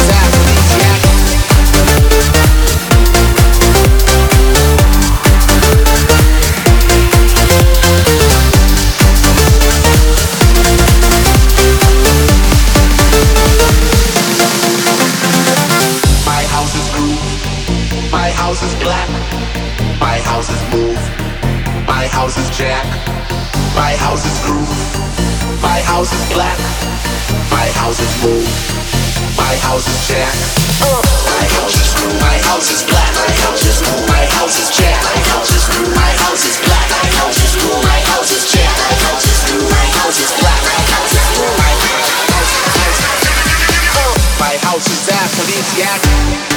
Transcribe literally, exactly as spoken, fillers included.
is aphrodisiac. My house is groove. My house is black. My house is move. My house is jack. My house is groove. My house is black. My house is move. My house is jack. My house is groove. My house is black. My house is move. My house is jack. My house is groove. My house is black. My house is move. My house is jack. My house is groove. My house is black. My house is move. My house is. My house is aphrodisiac.